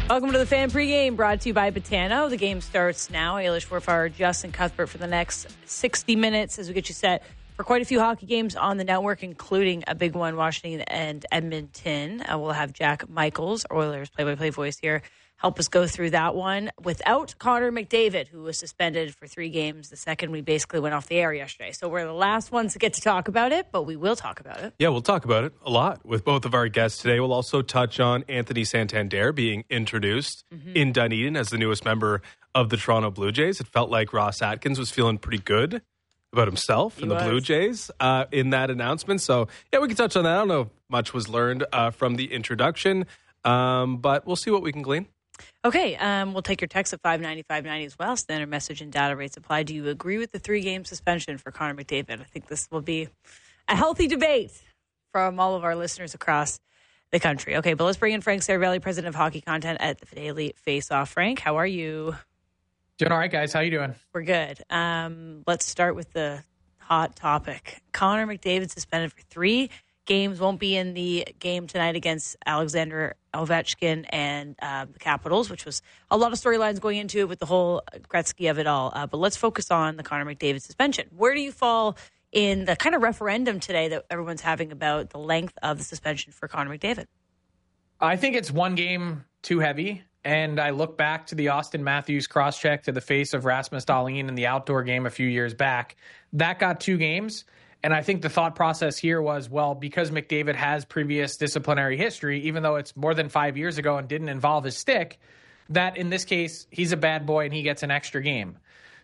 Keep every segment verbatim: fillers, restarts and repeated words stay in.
Welcome to the Fan Pregame, brought to you by Botano. The game starts now. Ailish Warfare, Justin Cuthbert for the next sixty minutes as we get you set for quite a few hockey games on the network, including a big one, Washington and Edmonton. Uh, we'll have Jack Michaels, Oilers play-by-play voice here, help us go through that one without Connor McDavid, who was suspended for three games the second we basically went off the air yesterday. So we're the last ones to get to talk about it, but we will talk about it. Yeah, we'll talk about it a lot with both of our guests today. We'll also touch on Anthony Santander being introduced mm-hmm. in Dunedin as the newest member of the Toronto Blue Jays. It felt like Ross Atkins was feeling pretty good about himself he and the was. Blue Jays uh, in that announcement. So, yeah, we can touch on that. I don't know if much was learned uh, from the introduction, um, but we'll see what we can glean. Okay, um, we'll take your text at five ninety, five ninety as well. Standard message and data rates apply. Do you agree with the three-game suspension for Connor McDavid? I think this will be a healthy debate from all of our listeners across the country. Okay, but let's bring in Frank Saravelli, president of hockey content at the Daily Face-Off. Frank, how are you? Doing all right, guys. How you doing? We're good. Um, let's start with the hot topic. Connor McDavid suspended for three games, won't be in the game tonight against Alexander Ovechkin and uh, the Capitals, which was a lot of storylines going into it with the whole Gretzky of it all. Uh, but let's focus on the Connor McDavid suspension. Where do you fall in the kind of referendum today that everyone's having about the length of the suspension for Connor McDavid? I think it's one game too heavy. And I look back to the Austin Matthews cross-check to the face of Rasmus Dahlin in the outdoor game a few years back. That got two games. And I think the thought process here was, well, because McDavid has previous disciplinary history, even though it's more than five years ago and didn't involve his stick, that in this case, he's a bad boy and he gets an extra game.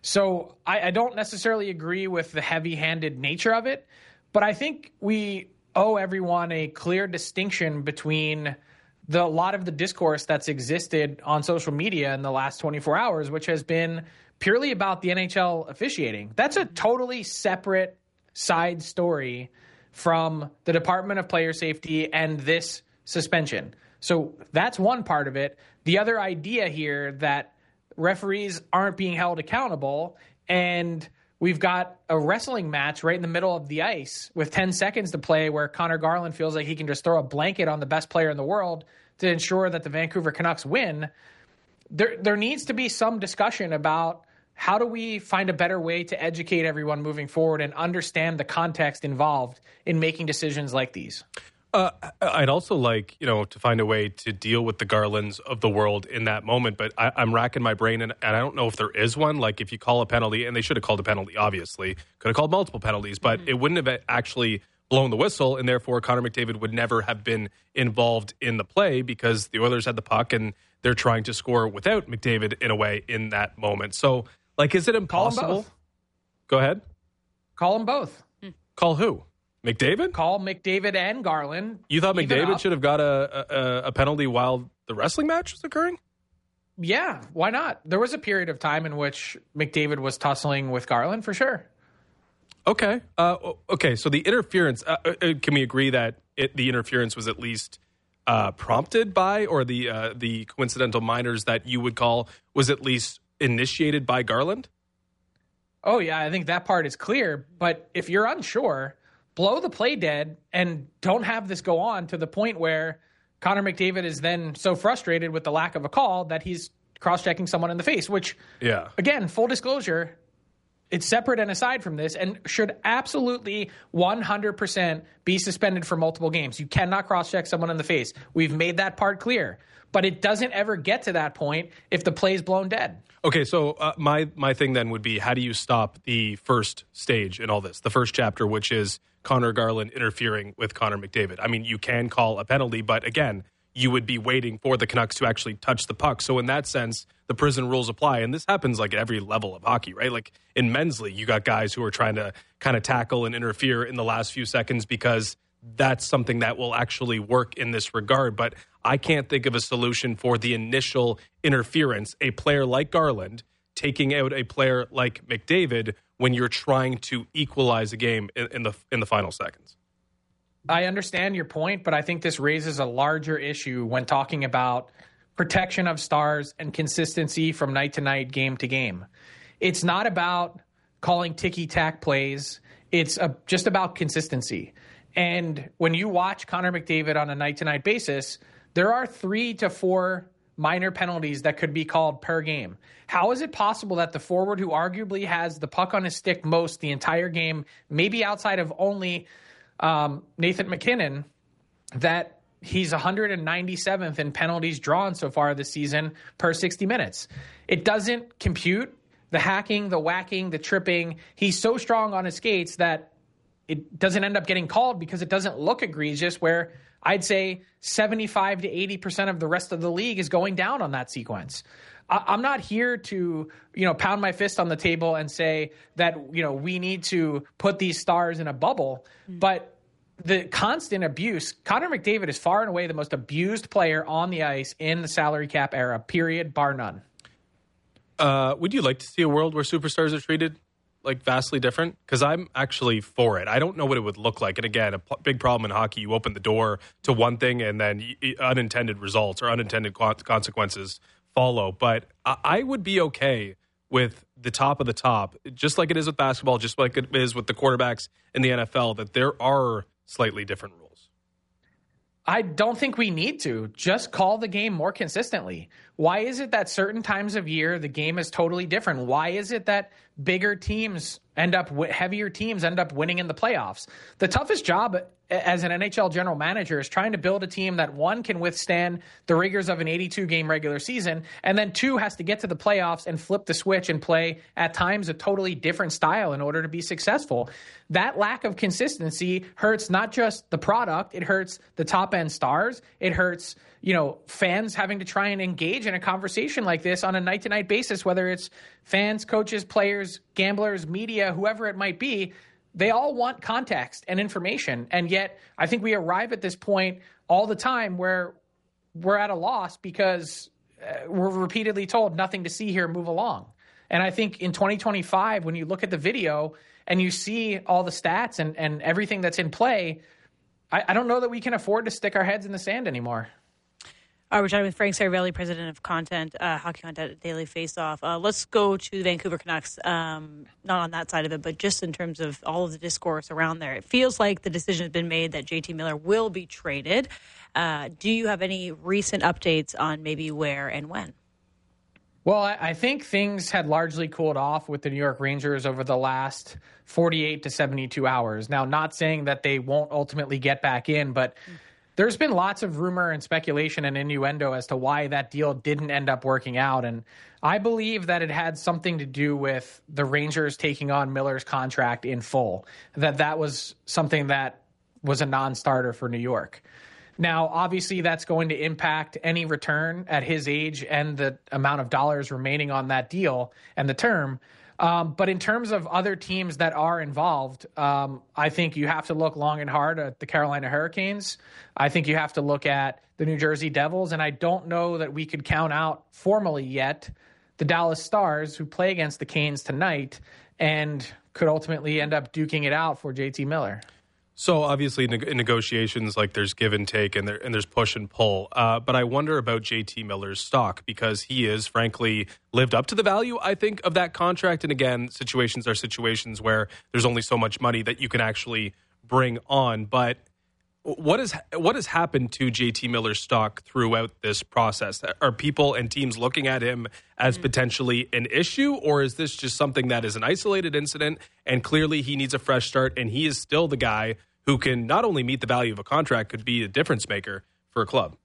So I, I don't necessarily agree with the heavy-handed nature of it, but I think we owe everyone a clear distinction between the a lot of the discourse that's existed on social media in the last twenty-four hours, which has been purely about the N H L officiating. That's a totally separate side story from the Department of Player Safety and this suspension. So that's one part of it. The other idea here that referees aren't being held accountable, and we've got a wrestling match right in the middle of the ice with ten seconds to play where Connor Garland feels like he can just throw a blanket on the best player in the world to ensure that the Vancouver Canucks win. There, there needs to be some discussion about how do we find a better way to educate everyone moving forward and understand the context involved in making decisions like these? Uh, I'd also like, you know, to find a way to deal with the Garlands of the world in that moment, but I, I'm racking my brain, and, and I don't know if there is one. Like, if you call a penalty, and they should have called a penalty, obviously, could have called multiple penalties, but mm-hmm. it wouldn't have actually blown the whistle, and therefore Connor McDavid would never have been involved in the play because the Oilers had the puck, and they're trying to score without McDavid in a way in that moment. So, like, is it impossible? Call them both. Go ahead. Call them both. Hmm. Call who? McDavid? Call McDavid and Garland. You thought McDavid should have got a, a, a penalty while the wrestling match was occurring? Yeah, why not? There was a period of time in which McDavid was tussling with Garland, for sure. Okay. Uh, okay, so the interference, uh, uh, can we agree that it, the interference was at least uh, prompted by, or the uh, the coincidental minors that you would call was at least initiated by Garland? Oh, yeah, I think that part is clear. But if you're unsure, blow the play dead and don't have this go on to the point where Connor McDavid is then so frustrated with the lack of a call that he's cross-checking someone in the face, which, yeah, again, full disclosure, it's separate and aside from this and should absolutely one hundred percent be suspended for multiple games. You cannot cross-check someone in the face. We've made that part clear. But it doesn't ever get to that point if the play's blown dead. Okay, so uh, my, my thing then would be, how do you stop the first stage in all this, the first chapter, which is Connor Garland interfering with Connor McDavid? I mean, you can call a penalty, but again, you would be waiting for the Canucks to actually touch the puck. So in that sense, the prison rules apply. And this happens like at every level of hockey, right? Like in men's league, you got guys who are trying to kind of tackle and interfere in the last few seconds because that's something that will actually work in this regard. But I can't think of a solution for the initial interference, a player like Garland taking out a player like McDavid when you're trying to equalize a game in, in the in the final seconds. I understand your point, but I think this raises a larger issue when talking about protection of stars and consistency from night to night, game to game. It's not about calling ticky-tack plays. It's a, just about consistency. And when you watch Connor McDavid on a night-to-night basis, there are three to four minor penalties that could be called per game. How is it possible that the forward who arguably has the puck on his stick most the entire game, maybe outside of only um, Nathan MacKinnon, that he's one hundred ninety-seventh in penalties drawn so far this season per sixty minutes? It doesn't compute. The hacking, the whacking, the tripping, he's so strong on his skates that it doesn't end up getting called because it doesn't look egregious, where I'd say seventy-five to eighty percent of the rest of the league is going down on that sequence. I'm not here to, you know, pound my fist on the table and say that, you know, we need to put these stars in a bubble, mm-hmm. but the constant abuse, Connor McDavid is far and away the most abused player on the ice in the salary cap era, period, bar none. Uh, would you like to see a world where superstars are treated like vastly different? Because I'm actually for it. I don't know what it would look like. And again, a p- big problem in hockey, you open the door to one thing and then y- unintended results or unintended co- consequences follow. But I-, I would be okay with the top of the top, just like it is with basketball, just like it is with the quarterbacks in the N F L, that there are slightly different rules. I don't think we need to. Just call the game more consistently. Why is it that certain times of year the game is totally different? Why is it that bigger teams end up, heavier teams end up winning in the playoffs? The toughest job as an N H L general manager is trying to build a team that, one, can withstand the rigors of an eighty-two game regular season, and then two, has to get to the playoffs and flip the switch and play at times a totally different style in order to be successful. That lack of consistency hurts not just the product, it hurts the top end stars, it hurts, you know, fans having to try and engage in a conversation like this on a night to night basis, whether it's fans, coaches, players, gamblers, media, whoever it might be. They all want context and information. And yet I think we arrive at this point all the time where we're at a loss because we're repeatedly told nothing to see here, move along. And I think in twenty twenty-five, when you look at the video and you see all the stats and, and everything that's in play, I, I don't know that we can afford to stick our heads in the sand anymore. Uh, we're talking with Frank Saravelli, president of content, uh, hockey content at Daily Faceoff. Uh, let's go to the Vancouver Canucks, um, not on that side of it, but just in terms of all of the discourse around there. It feels like the decision has been made that J T Miller will be traded. Uh, do you have any recent updates on maybe where and when? Well, I, I think things had largely cooled off with the New York Rangers over the last forty-eight to seventy-two hours. Now, not saying that they won't ultimately get back in, but mm. there's been lots of rumor and speculation and innuendo as to why that deal didn't end up working out. And I believe that it had something to do with the Rangers taking on Miller's contract in full, that that was something that was a non-starter for New York. Now, obviously, that's going to impact any return at his age and the amount of dollars remaining on that deal and the term. Um, but in terms of other teams that are involved, um, I think you have to look long and hard at the Carolina Hurricanes. I think you have to look at the New Jersey Devils. And I don't know that we could count out formally yet the Dallas Stars, who play against the Canes tonight and could ultimately end up duking it out for J T Miller. So obviously in negotiations, like there's give and take and, there, and there's push and pull. Uh, but I wonder about J T Miller's stock, because he is frankly lived up to the value, I think, of that contract. And again, situations are situations where there's only so much money that you can actually bring on. But what is what has happened to J T Miller's stock throughout this process? Are people and teams looking at him as potentially an issue, or is this just something that is an isolated incident and clearly he needs a fresh start and he is still the guy who can not only meet the value of a contract, could be a difference maker for a club?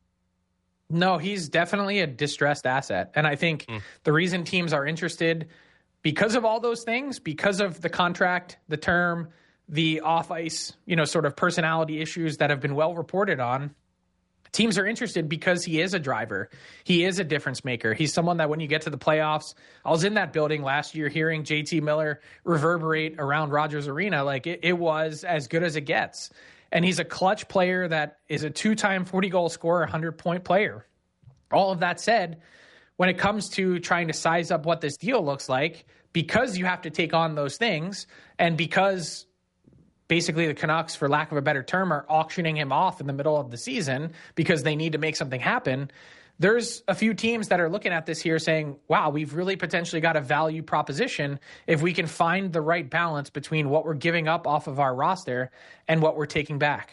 No, he's definitely a distressed asset. And I think mm. the reason teams are interested, because of all those things, because of the contract, the term, the off-ice, you know, sort of personality issues that have been well reported on, teams are interested because he is a driver. He is a difference maker. He's someone that when you get to the playoffs, I was in that building last year hearing J T Miller reverberate around Rogers Arena. Like it, it was as good as it gets. And he's a clutch player that is a two-time forty-goal scorer, one hundred-point player. All of that said, when it comes to trying to size up what this deal looks like, because you have to take on those things and because basically the Canucks, for lack of a better term, are auctioning him off in the middle of the season because they need to make something happen. There's a few teams that are looking at this here saying, wow, we've really potentially got a value proposition if we can find the right balance between what we're giving up off of our roster and what we're taking back.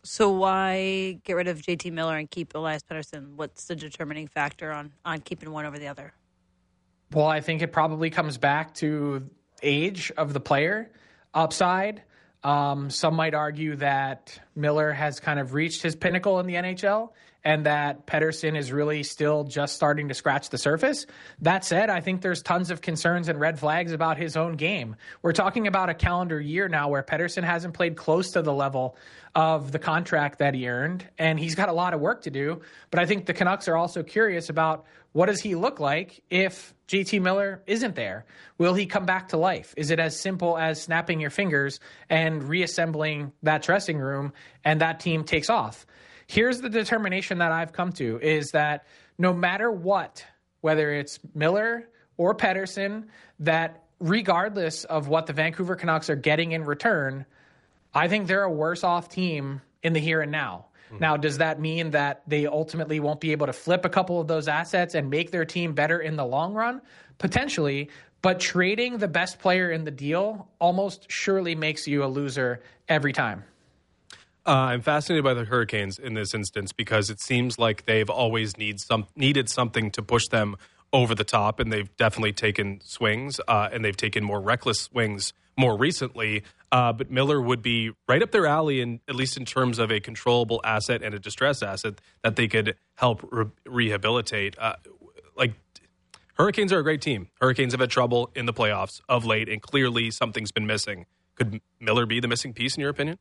So why get rid of J T Miller and keep Elias Pettersson? What's the determining factor on, on keeping one over the other? Well, I think it probably comes back to age of the player, upside. Um, some might argue that Miller has kind of reached his pinnacle in the N H L and that Pettersson is really still just starting to scratch the surface. That said, I think there's tons of concerns and red flags about his own game. We're talking about a calendar year now where Pettersson hasn't played close to the level of the contract that he earned, and he's got a lot of work to do. But I think the Canucks are also curious about what does he look like if J T Miller isn't there? Will he come back to life? Is it as simple as snapping your fingers and reassembling that dressing room and that team takes off? Here's the determination that I've come to is that no matter what, whether it's Miller or Pettersson, that regardless of what the Vancouver Canucks are getting in return, I think they're a worse off team in the here and now. Mm-hmm. Now, does that mean that they ultimately won't be able to flip a couple of those assets and make their team better in the long run? Potentially, but trading the best player in the deal almost surely makes you a loser every time. Uh, I'm fascinated by the Hurricanes in this instance because it seems like they've always need some, needed something to push them over the top, and they've definitely taken swings, uh, and they've taken more reckless swings more recently. Uh, but Miller would be right up their alley, in, at least in terms of a controllable asset and a distress asset that they could help re- rehabilitate. Uh, like Hurricanes are a great team. Hurricanes have had trouble in the playoffs of late, and clearly something's been missing. Could Miller be the missing piece, in your opinion?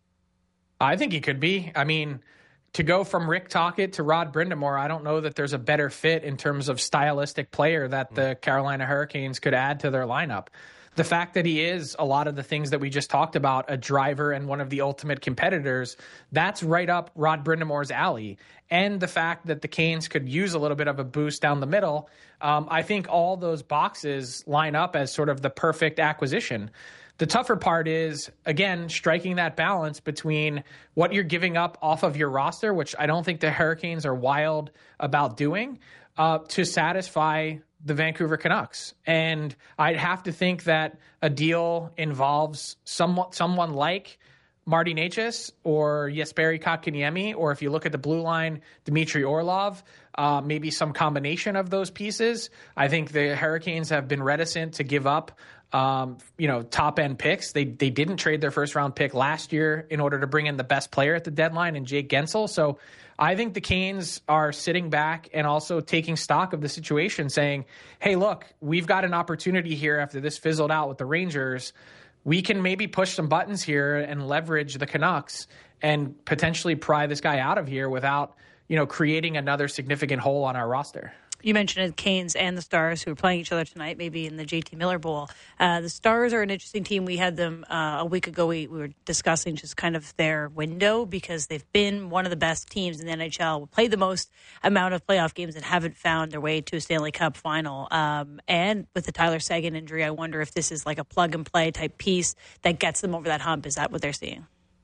I think he could be. I mean, to go from Rick Tocchet to Rod Brind'Amour, I don't know that there's a better fit in terms of stylistic player that the Carolina Hurricanes could add to their lineup. The fact that he is a lot of the things that we just talked about, a driver and one of the ultimate competitors, that's right up Rod Brind'Amour's alley. And the fact that the Canes could use a little bit of a boost down the middle, um, I think all those boxes line up as sort of the perfect acquisition. The tougher part is, again, striking that balance between what you're giving up off of your roster, which I don't think the Hurricanes are wild about doing, uh, to satisfy the Vancouver Canucks. And I'd have to think that a deal involves someone, someone like Marty Necas or Jesperi Kotkaniemi, or if you look at the blue line, Dmitry Orlov, uh, maybe some combination of those pieces. I think the Hurricanes have been reticent to give up Um, you know, top end picks. They they didn't trade their first round pick last year in order to bring in the best player at the deadline in Jake Gensel. So I think the Canes are sitting back and also taking stock of the situation, saying, hey, look, we've got an opportunity here after this fizzled out with the Rangers. We can maybe push some buttons here and leverage the Canucks and potentially pry this guy out of here without, you know, creating another significant hole on our roster. You mentioned the Canes and the Stars who are playing each other tonight, maybe in the J T Miller Bowl. Uh, the Stars are an interesting team. We had them uh, a week ago. We, we were discussing just kind of their window because they've been one of the best teams in the N H L, played the most amount of playoff games and haven't found their way to a Stanley Cup final. Um, and with the Tyler Seguin injury, I wonder if this is like a plug-and-play type piece that gets them over that hump. Is that what they're seeing?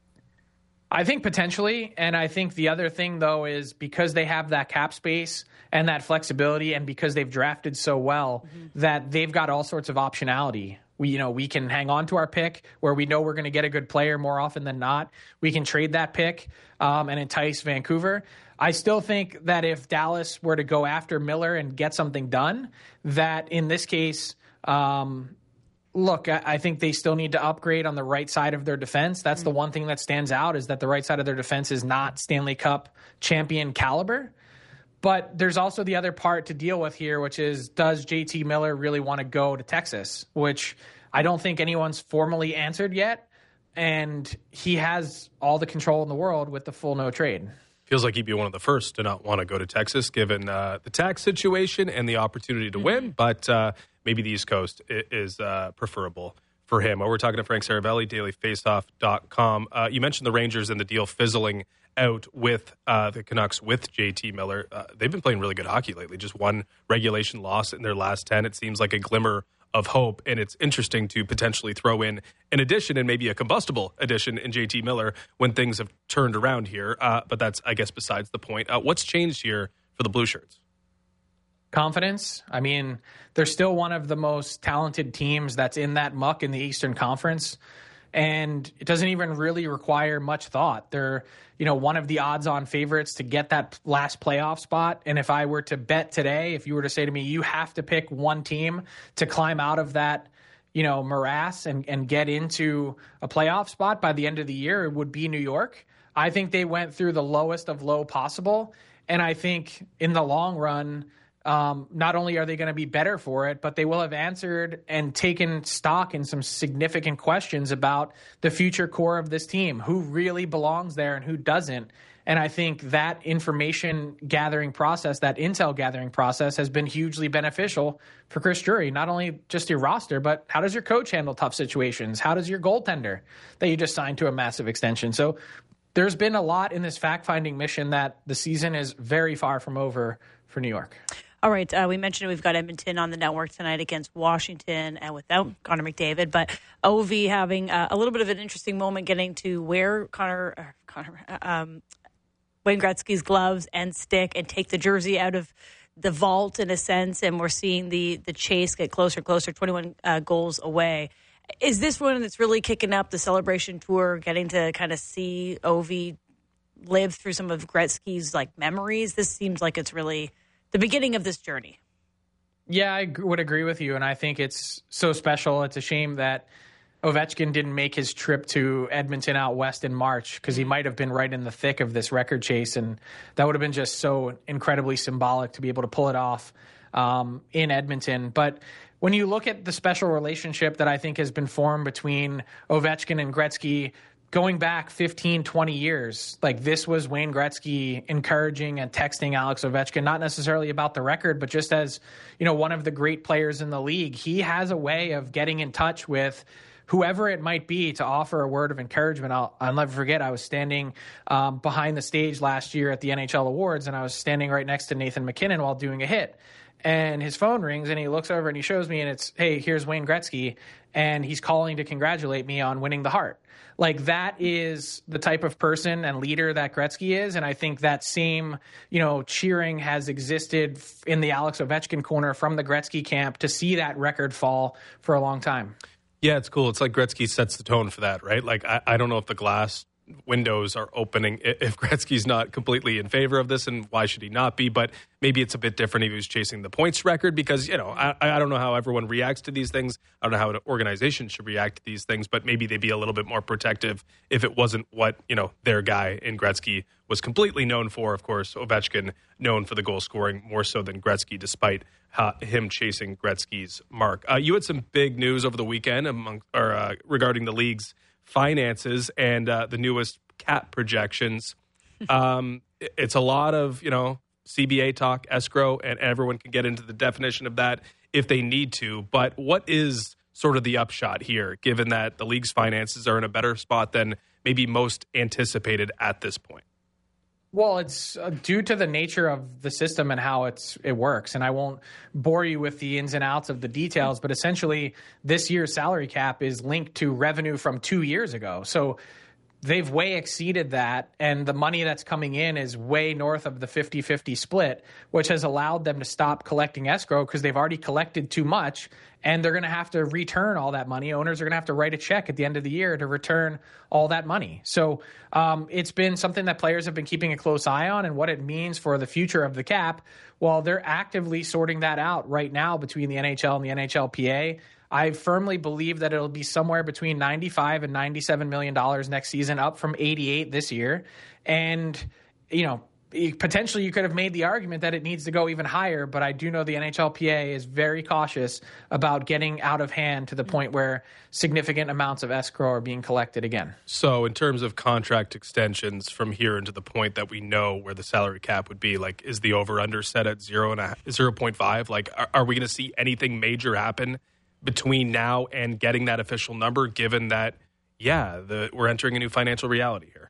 I think potentially, and I think the other thing, though, is because they have that cap space and that flexibility and because they've drafted so well, mm-hmm. that they've got all sorts of optionality. We, you know, we can hang on to our pick where we know we're going to get a good player more often than not. We can trade that pick um, and entice Vancouver. I still think that if Dallas were to go after Miller and get something done, that in this case, um, look, I think they still need to upgrade on the right side of their defense. That's mm-hmm. the one thing that stands out is that the right side of their defense is not Stanley Cup champion caliber. But there's also the other part to deal with here, which is, does J T Miller really want to go to Texas? Which I don't think anyone's formally answered yet. And he has all the control in the world with the full no trade. Feels like he'd be one of the first to not want to go to Texas, given uh, the tax situation and the opportunity to mm-hmm. win. But uh, maybe the East Coast is uh, preferable for him. We're talking to Frank Saravelli, daily faceoff dot com. Uh, you mentioned the Rangers and the deal fizzling out with uh, the Canucks with J T Miller. Uh, they've been playing really good hockey lately. Just one regulation loss in their last ten. It seems like a glimmer of hope, and it's interesting to potentially throw in an addition and maybe a combustible addition in J T Miller when things have turned around here. Uh, but that's, I guess, besides the point. Uh, what's changed here for the Blue Shirts? Confidence. I mean, they're still one of the most talented teams that's in that muck in the Eastern Conference. And it doesn't even really require much thought. They're, you know, one of the odds-on favorites to get that last playoff spot. And if I were to bet today, if you were to say to me, you have to pick one team to climb out of that, you know, morass and, and get into a playoff spot by the end of the year, it would be New York. I think they went through the lowest of low possible. And I think in the long run, Um, not only are they going to be better for it, but they will have answered and taken stock in some significant questions about the future core of this team, who really belongs there and who doesn't. And I think that information gathering process, that intel gathering process, has been hugely beneficial for Chris Drury. Not only just your roster, but how does your coach handle tough situations? How does your goaltender that you just signed to a massive extension? So there's been a lot in this fact-finding mission that the season is very far from over for New York. All right, uh, we mentioned we've got Edmonton on the network tonight against Washington and without Connor McDavid, but O V having uh, a little bit of an interesting moment getting to wear Connor, uh, Connor um, Wayne Gretzky's gloves and stick and take the jersey out of the vault in a sense, and we're seeing the the chase get closer and closer, twenty-one uh, goals away. Is this one that's really kicking up the celebration tour, getting to kind of see O V live through some of Gretzky's like memories? This seems like it's really the beginning of this journey. Yeah, I would agree with you, and I think it's so special. It's a shame that Ovechkin didn't make his trip to Edmonton out west in March, because he might have been right in the thick of this record chase, and that would have been just so incredibly symbolic to be able to pull it off um, in Edmonton. But when you look at the special relationship that I think has been formed between Ovechkin and Gretzky going back fifteen, twenty years, like this was Wayne Gretzky encouraging and texting Alex Ovechkin, not necessarily about the record, but just as, you know, one of the great players in the league. He has a way of getting in touch with whoever it might be to offer a word of encouragement. I'll, I'll never forget, I was standing um, behind the stage last year at the N H L Awards, and I was standing right next to Nathan MacKinnon while doing a hit. And his phone rings, and he looks over and he shows me, and it's, hey, here's Wayne Gretzky, and he's calling to congratulate me on winning the Hart. Like, that is the type of person and leader that Gretzky is, and I think that same, you know, cheering has existed in the Alex Ovechkin corner from the Gretzky camp to see that record fall for a long time. Yeah, it's cool. It's like Gretzky sets the tone for that, right? Like, I, I don't know if the glass windows are opening if Gretzky's not completely in favor of this, and why should he not be? But maybe it's a bit different if he was chasing the points record, because, you know, I, I don't know how everyone reacts to these things. I don't know how an organization should react to these things, but maybe they'd be a little bit more protective if it wasn't what, you know, their guy in Gretzky was completely known for. Of course, Ovechkin known for the goal scoring more so than Gretzky, despite uh, him chasing Gretzky's mark. Uh, you had some big news over the weekend among or uh, regarding the league's finances and uh, the newest cap projections. Um, it's a lot of, you know, C B A talk, escrow, and everyone can get into the definition of that if they need to. But what is sort of the upshot here, given that the league's finances are in a better spot than maybe most anticipated at this point? Well, it's uh, due to the nature of the system and how it's it works. And I won't bore you with the ins and outs of the details, but essentially this year's salary cap is linked to revenue from two years ago. So they've way exceeded that, and the money that's coming in is way north of the fifty-fifty split, which has allowed them to stop collecting escrow because they've already collected too much, and they're going to have to return all that money. Owners are going to have to write a check at the end of the year to return all that money. So um, it's been something that players have been keeping a close eye on, and what it means for the future of the cap. Well, they're actively sorting that out right now between the N H L and the N H L P A. I firmly believe that it'll be somewhere between ninety-five and ninety-seven million dollars next season, up from eighty-eight this year. And, you know, potentially you could have made the argument that it needs to go even higher, but I do know the N H L P A is very cautious about getting out of hand to the point where significant amounts of escrow are being collected again. So in terms of contract extensions from here into the point that we know where the salary cap would be, like, is the over-under set at zero and a, zero point five? Like, are, are we going to see anything major happen between now and getting that official number, given that, yeah, the, we're entering a new financial reality here?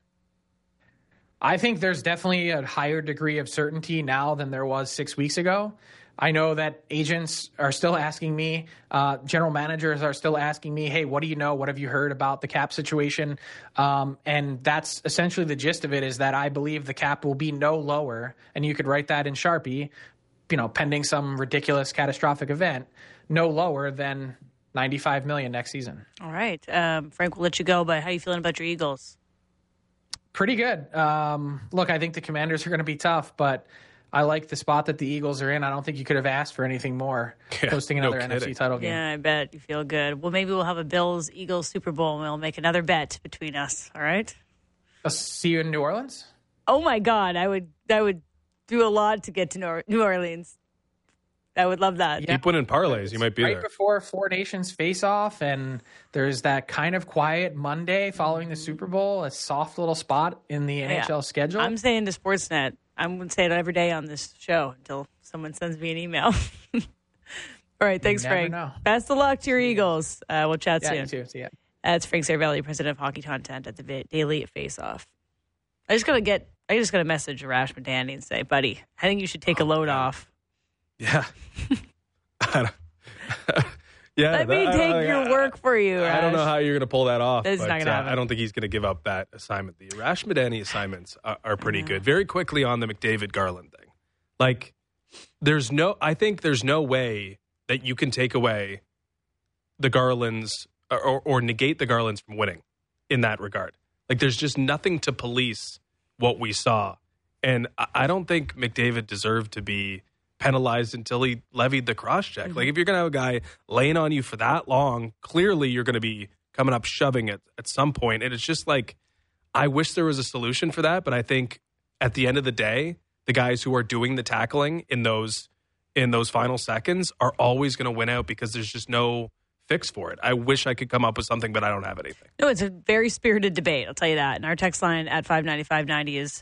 I think there's definitely a higher degree of certainty now than there was six weeks ago. I know that agents are still asking me, uh, general managers are still asking me, hey, what do you know? What have you heard about the cap situation? Um, and that's essentially the gist of it, is that I believe the cap will be no lower, and you could write that in Sharpie, you know, pending some ridiculous catastrophic event, no lower than ninety-five million dollars next season. All right. Um, Frank, we'll let you go, but how are you feeling about your Eagles? Pretty good. Um, look, I think the Commanders are going to be tough, but I like the spot that the Eagles are in. I don't think you could have asked for anything more, yeah, hosting another no N F C title game. Yeah, I bet you feel good. Well, maybe we'll have a Bills-Eagles Super Bowl, and we'll make another bet between us. All right? I'll see you in New Orleans? Oh, my God. I would I would do a lot to get to New Orleans. I would love that. Yeah. Keep winning parlays. You might be right there. Right before Four Nations face-off, and there's that kind of quiet Monday following the Super Bowl, a soft little spot in the N H L yeah. schedule. I'm saying to Sportsnet, I'm going to say it every day on this show until someone sends me an email. All right, thanks, you never Frank. know. Best of luck to your Eagles. Uh, we'll chat yeah, soon. You too. See ya. That's Frank Saravelli, president of hockey content at the Daily Face-Off. I just gotta get. I just gotta message Arash Madani and say, buddy, I think you should take oh, a load God. off. Yeah. yeah. Let that, me take I, your I, work for you, I Arash. don't know how you're gonna pull that off. It's but, not gonna uh, happen. I don't think he's gonna give up that assignment. The Arash Madani assignments are, are pretty good. Very quickly on the McDavid Garland thing. Like, there's no. I think there's no way that you can take away the Garlands or, or, or negate the Garlands from winning in that regard. Like, there's just nothing to police what we saw. And I don't think McDavid deserved to be penalized until he levied the cross-check. Mm-hmm. Like, if you're going to have a guy laying on you for that long, clearly you're going to be coming up shoving it at some point. And it's just like, I wish there was a solution for that. But I think at the end of the day, the guys who are doing the tackling in those in those final seconds are always going to win out because there's just no fix for it. I wish I could come up with something, but I don't have anything. No, it's a very spirited debate, I'll tell you that. And our text line at five ninety, five ninety is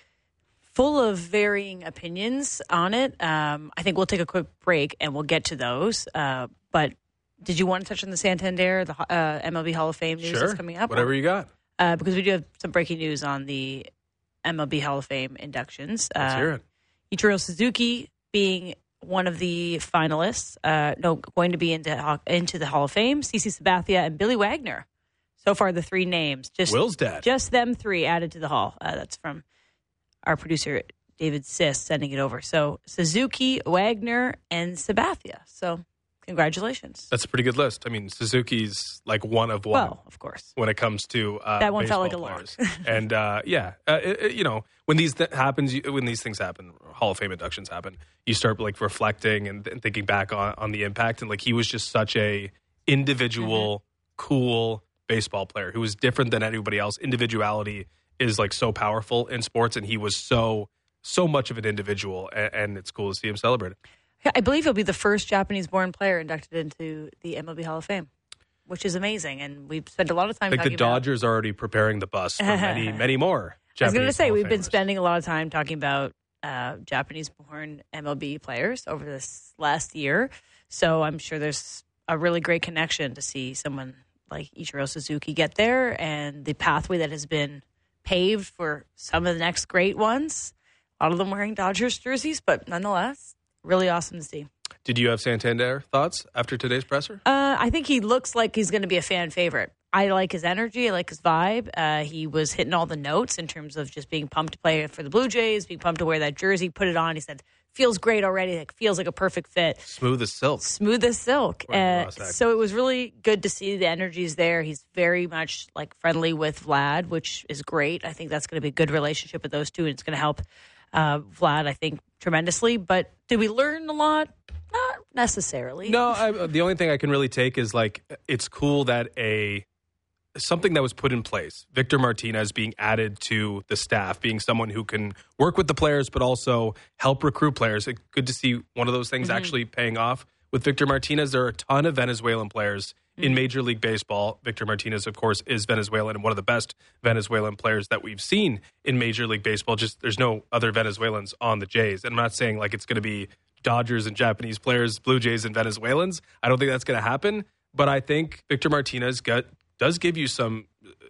full of varying opinions on it. Um, I think we'll take a quick break and we'll get to those. Uh, but did you want to touch on the Santander, the uh, M L B Hall of Fame news sure. that's coming up? Whatever you got. Uh, because we do have some breaking news on the M L B Hall of Fame inductions. Let's uh, hear it. Ichiro Suzuki being one of the finalists, uh, no, going to be into into the Hall of Fame. CeCe Sabathia and Billy Wagner. So far, the three names. Just, Will's dad. Just them three added to the Hall. Uh, that's from our producer, David Siss, sending it over. So Suzuki, Wagner, and Sabathia. So congratulations. That's a pretty good list. I mean, Suzuki's like one of one. Well, of course. When it comes to uh, that one felt like a players. lock. And uh, yeah, uh, it, it, you know, when these th- happens, you, when these things happen, Hall of Fame inductions happen, you start like reflecting and, and thinking back on, on the impact. And like, he was just such a individual, mm-hmm. cool baseball player who was different than anybody else. Individuality is like so powerful in sports, and he was so so much of an individual, and, and it's cool to see him celebrated. I believe he'll be the first Japanese-born player inducted into the M L B Hall of Fame, which is amazing. And we've spent a lot of time like talking the Dodgers about... are already preparing the bus for many, many more Japanese I was going to say, Hall we've of been Famers. spending a lot of time talking about uh, Japanese-born M L B players over this last year. So I'm sure there's a really great connection to see someone like Ichiro Suzuki get there, and the pathway that has been paved for some of the next great ones. A lot of them wearing Dodgers jerseys, but nonetheless, really awesome to see. Did you have Santander thoughts after today's presser? Uh, I think he looks like he's going to be a fan favorite. I like his energy. I like his vibe. Uh, he was hitting all the notes in terms of just being pumped to play for the Blue Jays, being pumped to wear that jersey, put it on. He said, feels great already. Like, feels like a perfect fit. Smooth as silk. Smooth as silk. Uh, so it was really good to see the energies there. He's very much like friendly with Vlad, which is great. I think that's going to be a good relationship with those two, and it's going to help uh, Vlad, I think, tremendously. But did we learn a lot? Not necessarily. No, I, the only thing I can really take is like, it's cool that a something that was put in place, Victor Martinez being added to the staff, being someone who can work with the players but also help recruit players. It's good to see one of those things mm-hmm. actually paying off. With Victor Martinez, there are a ton of Venezuelan players mm-hmm. in Major League Baseball. Victor Martinez, of course, is Venezuelan and one of the best Venezuelan players that we've seen in Major League Baseball. Just there's no other Venezuelans on the Jays. And I'm not saying like it's going to be Dodgers and Japanese players, Blue Jays and Venezuelans. I don't think that's going to happen. But I think Victor Martinez got does give you some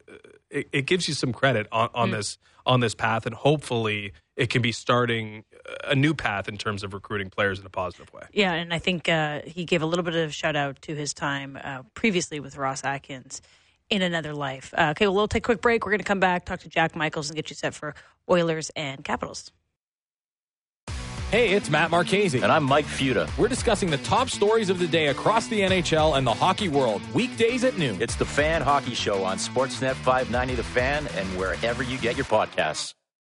it, it gives you some credit on, on mm. this on this path, and hopefully it can be starting a new path in terms of recruiting players in a positive way. Yeah, and I think uh, he gave a little bit of shout out to his time uh, previously with Ross Atkins in another life. Uh, okay, well, we'll take a quick break. We're going to come back, talk to Jack Michaels, and get you set for Oilers and Capitals. Hey, it's Matt Marchese. And I'm Mike Futa. We're discussing the top stories of the day across the N H L and the hockey world, weekdays at noon. It's the Fan Hockey Show on Sportsnet five ninety The Fan and wherever you get your podcasts.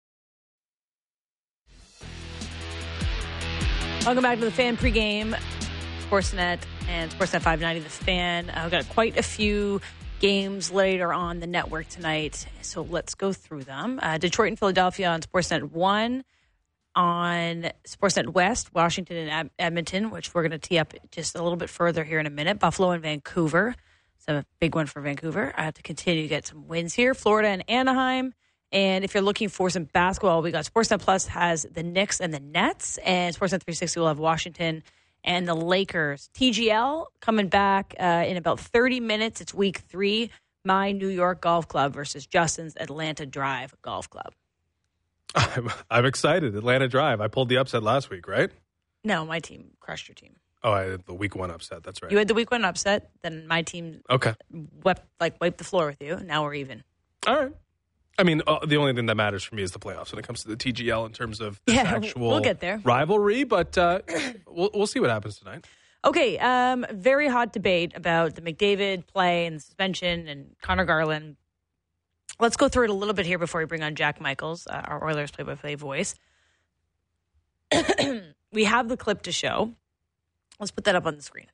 Welcome back to the Fan pregame, Sportsnet and Sportsnet five ninety The Fan. I've got quite a few games later on the network tonight, so let's go through them. Uh, Detroit and Philadelphia on Sportsnet one. On Sportsnet West, Washington and Ed- Edmonton, which we're going to tee up just a little bit further here in a minute. Buffalo and Vancouver. It's a big one for Vancouver. I have to continue to get some wins here. Florida and Anaheim. And if you're looking for some basketball, we got Sportsnet Plus has the Knicks and the Nets. And Sportsnet three sixty will have Washington and the Lakers. T G L coming back uh, in about thirty minutes. It's week three. My New York Golf Club versus Justin's Atlanta Drive Golf Club. I'm, I'm excited. Atlanta Drive. I pulled the upset last week, right? No, my team crushed your team. Oh, I had the week one upset. That's right. You had the week one upset. Then my team okay. wept, like wiped the floor with you. Now we're even. All right. I mean, uh, the only thing that matters for me is the playoffs when it comes to the T G L in terms of this yeah, actual we'll get there. rivalry. But uh, we'll, we'll see what happens tonight. Okay. Um, very hot debate about the McDavid play and the suspension and Connor Garland. Let's go through it a little bit here before we bring on Jack Michaels, uh, our Oilers play-by-play voice. We have the clip to show. Let's put that up on the screen.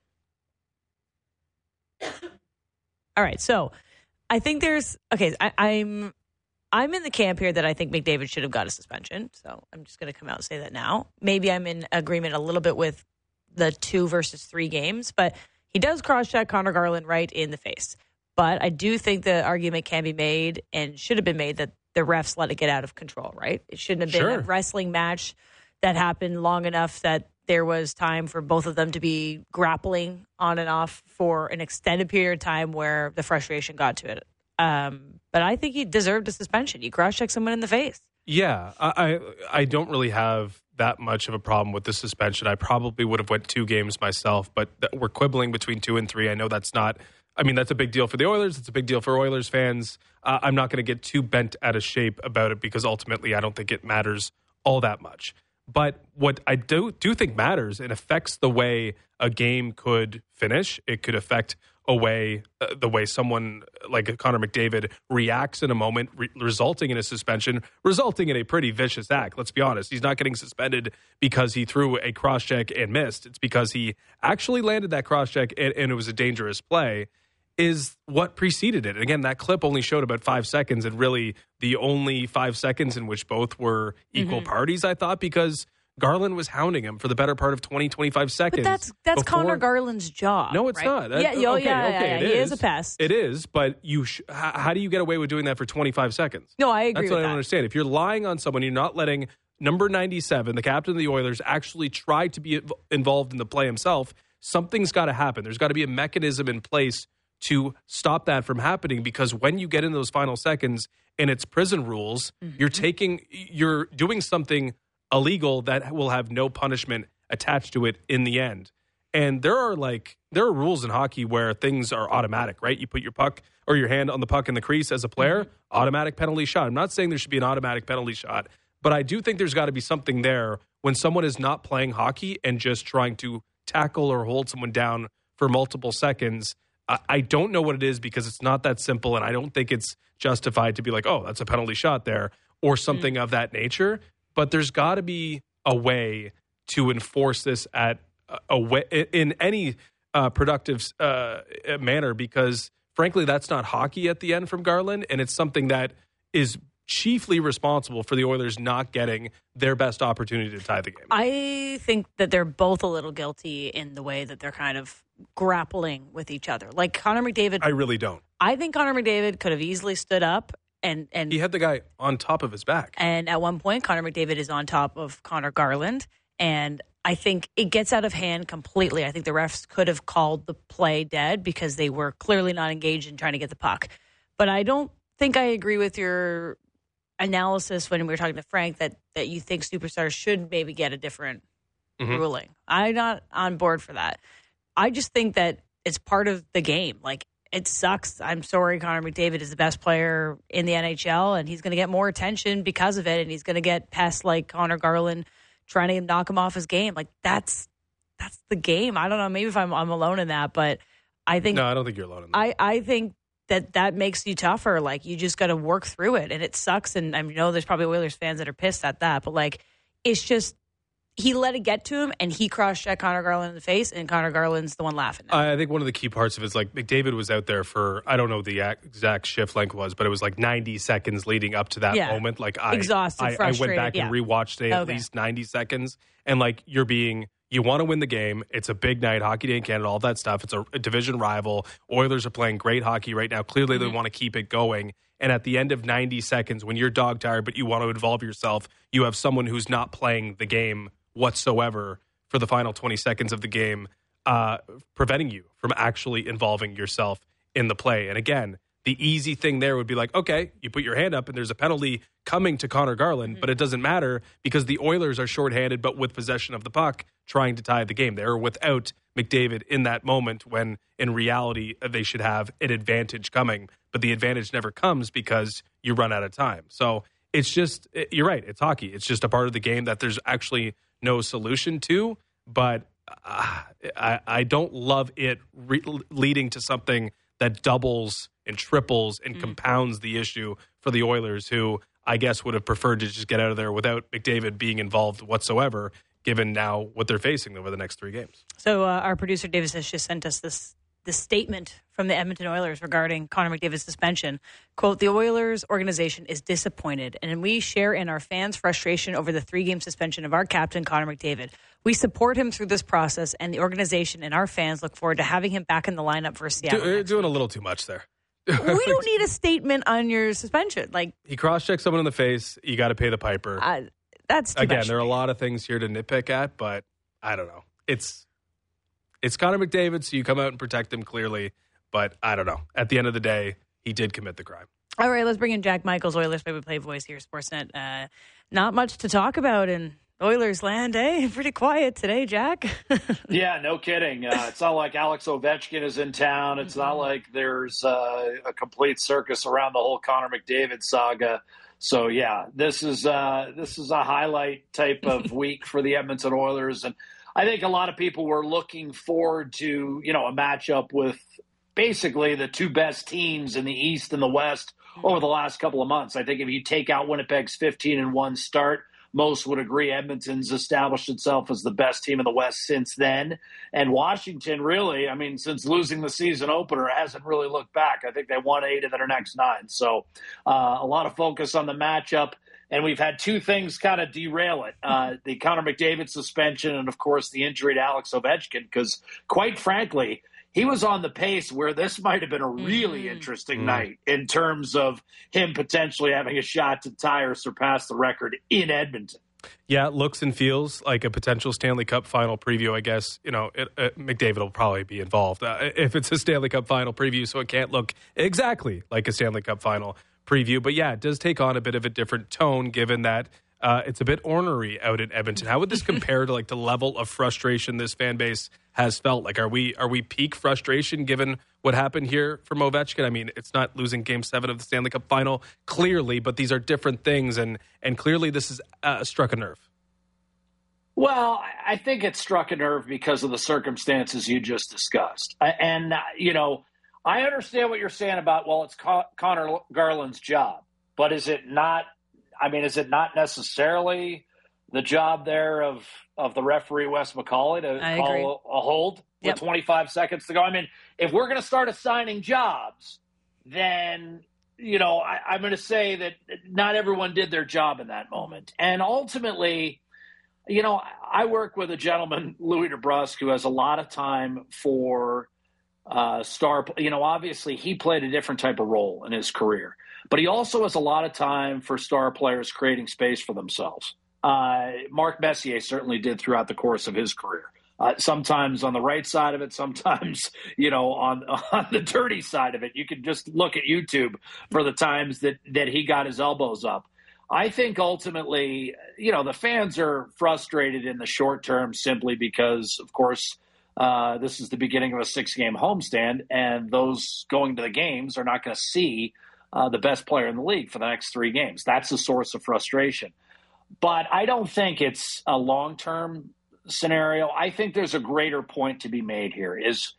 All right, so I think there's okay. I, I'm I'm in the camp here that I think McDavid should have got a suspension. So I'm just going to come out and say that now. Maybe I'm in agreement a little bit with the two versus three games, but he does cross-check Connor Garland right in the face. But I do think the argument can be made and should have been made that the refs let it get out of control, right? It shouldn't have been Sure. a wrestling match that happened long enough that there was time for both of them to be grappling on and off for an extended period of time where the frustration got to it. Um, but I think he deserved a suspension. He cross-checked someone in the face. Yeah, I, I I don't really have that much of a problem with the suspension. I probably would have went two games myself, but th- we're quibbling between two and three. I know that's not... I mean, that's a big deal for the Oilers. It's a big deal for Oilers fans. Uh, I'm not going to get too bent out of shape about it because ultimately I don't think it matters all that much. But what I do, do think matters, it affects the way a game could finish. It could affect a way, uh, the way someone like Connor McDavid reacts in a moment, re- resulting in a suspension, resulting in a pretty vicious act. Let's be honest. He's not getting suspended because he threw a cross-check and missed. It's because he actually landed that cross-check and, and it was a dangerous play. Is what preceded it. And again, that clip only showed about five seconds and really the only five seconds in which both were equal mm-hmm. parties, I thought, because Garland was hounding him for the better part of twenty, twenty-five seconds. But that's that's before... Connor Garland's job. No, it's right? not. That, yeah, okay, oh, yeah, okay, yeah, it yeah. He is. is a pest. It is, but you. Sh- how, how do you get away with doing that for twenty-five seconds? No, I agree That's with what that. I don't understand. If you're lying on someone, you're not letting number ninety-seven, the captain of the Oilers, actually try to be involved in the play himself, something's got to happen. There's got to be a mechanism in place to stop that from happening, because when you get in those final seconds and it's prison rules, mm-hmm. you're taking, you're doing something illegal that will have no punishment attached to it in the end. And there are like, there are rules in hockey where things are automatic, right? You put your puck or your hand on the puck in the crease as a player, mm-hmm. automatic penalty shot. I'm not saying there should be an automatic penalty shot, but I do think there's got to be something there when someone is not playing hockey and just trying to tackle or hold someone down for multiple seconds. I don't know what it is because it's not that simple, and I don't think it's justified to be like, oh, that's a penalty shot there or something mm. of that nature. But there's got to be a way to enforce this at a, a way in any uh, productive uh, manner, because frankly, that's not hockey at the end from Garland, and it's something that is chiefly responsible for the Oilers not getting their best opportunity to tie the game. I think that they're both a little guilty in the way that they're kind of grappling with each other. Like Connor McDavid. I really don't. I think Connor McDavid could have easily stood up and and he had the guy on top of his back. And at one point, Connor McDavid is on top of Connor Garland, and I think it gets out of hand completely. I think the refs could have called the play dead because they were clearly not engaged in trying to get the puck. But I don't think I agree with your analysis when we were talking to Frank that, that you think superstars should maybe get a different mm-hmm. ruling. I'm not on board for that. I just think that it's part of the game. Like, it sucks. I'm sorry, Connor McDavid is the best player in the N H L, and he's going to get more attention because of it, and he's going to get pests like Connor Garland trying to knock him off his game. Like that's that's the game. I don't know. Maybe if I'm I'm alone in that, but I think no, I don't think you're alone in that. I I think that that makes you tougher. Like you just got to work through it, and it sucks. And I know there's probably Oilers fans that are pissed at that, but like it's just. He let it get to him, and he cross-checked Connor Garland in the face, and Connor Garland's the one laughing at him. I think one of the key parts of it is, like, McDavid was out there for, I don't know what the exact shift length was, but it was like ninety seconds leading up to that yeah. moment. Like, I, Exhausted, I, I frustrated. went back yeah. and rewatched it at okay. least ninety seconds, and, like, you're being, you want to win the game. It's a big night, Hockey Day in Canada, all that stuff. It's a, a division rival. Oilers are playing great hockey right now. Clearly, mm-hmm. they want to keep it going. And at the end of ninety seconds, when you're dog tired, but you want to involve yourself, you have someone who's not playing the game whatsoever for the final twenty seconds of the game, uh, preventing you from actually involving yourself in the play. And again, the easy thing there would be like, okay, you put your hand up and there's a penalty coming to Connor Garland, mm-hmm. but it doesn't matter because the Oilers are shorthanded but with possession of the puck trying to tie the game. They're without McDavid in that moment when in reality they should have an advantage coming, but the advantage never comes because you run out of time. So it's just, you're right, it's hockey. It's just a part of the game that there's actually no solution to, but uh, I, I don't love it re- leading to something that doubles and triples and mm. compounds the issue for the Oilers, who I guess would have preferred to just get out of there without McDavid being involved whatsoever, given now what they're facing over the next three games. So uh, our producer Davis has just sent us this this statement from the Edmonton Oilers regarding Connor McDavid's suspension. Quote, the Oilers organization is disappointed, and we share in our fans' frustration over the three-game suspension of our captain, Connor McDavid. We support him through this process, and the organization and our fans look forward to having him back in the lineup for Seattle. Do, you're doing a little too much there. We don't need a statement on your suspension. Like he cross-checked someone in the face. You got to pay the piper. Uh, that's too Again, much. there are a lot of things here to nitpick at, but I don't know. It's it's Connor McDavid, so you come out and protect him clearly. But I don't know. At the end of the day, he did commit the crime. All right, let's bring in Jack Michaels, Oilers play-by-play voice here, Sportsnet. Uh, not much to talk about in Oilers land, eh? Pretty quiet today, Jack. Yeah, no kidding. Uh, it's not like Alex Ovechkin is in town. It's not like there's uh, a complete circus around the whole Connor McDavid saga. So yeah, this is uh, this is a highlight type of week for the Edmonton Oilers, and I think a lot of people were looking forward to, you know, a matchup with basically the two best teams in the East and the West over the last couple of months. I think if you take out Winnipeg's fifteen and one start, most would agree Edmonton's established itself as the best team in the West since then. And Washington really, I mean, since losing the season opener, hasn't really looked back. I think they won eight of their next nine. So uh, a lot of focus on the matchup. And we've had two things kind of derail it. Uh, the Connor McDavid suspension and, of course, the injury to Alex Ovechkin, because quite frankly, he was on the pace where this might have been a really mm-hmm. interesting mm-hmm. night in terms of him potentially having a shot to tie or surpass the record in Edmonton. Yeah, it looks and feels like a potential Stanley Cup final preview, I guess. You know, it, uh, McDavid will probably be involved uh, if it's a Stanley Cup final preview, so it can't look exactly like a Stanley Cup final preview. But yeah, it does take on a bit of a different tone given that uh, it's a bit ornery out in Edmonton. How would this compare to like the level of frustration this fan base has felt? Like, are we are we peak frustration given what happened here from Ovechkin? I mean, it's not losing Game Seven of the Stanley Cup Final, clearly, but these are different things, and and clearly this has uh, struck a nerve. Well, I think it struck a nerve because of the circumstances you just discussed, and uh, you know, I understand what you're saying about well, it's Con- Connor Garland's job, but is it not? I mean, is it not necessarily the job there of of the referee Wes McCauley to I call agree. a, a hold with yep. twenty-five seconds to go? I mean, if we're going to start assigning jobs, then, you know, I, I'm going to say that not everyone did their job in that moment. And ultimately, you know, I work with a gentleman, Louis DeBrusque, who has a lot of time for uh, star. You know, obviously he played a different type of role in his career, but he also has a lot of time for star players creating space for themselves. Uh, Mark Messier certainly did throughout the course of his career. Uh, sometimes on the right side of it, sometimes, you know, on, on the dirty side of it. You can just look at YouTube for the times that, that he got his elbows up. I think ultimately, you know, the fans are frustrated in the short term simply because, of course, uh, this is the beginning of a six-game homestand, and those going to the games are not going to see uh, the best player in the league for the next three games. That's a source of frustration. but I don't think it's a long-term scenario. I think there's a greater point to be made here is,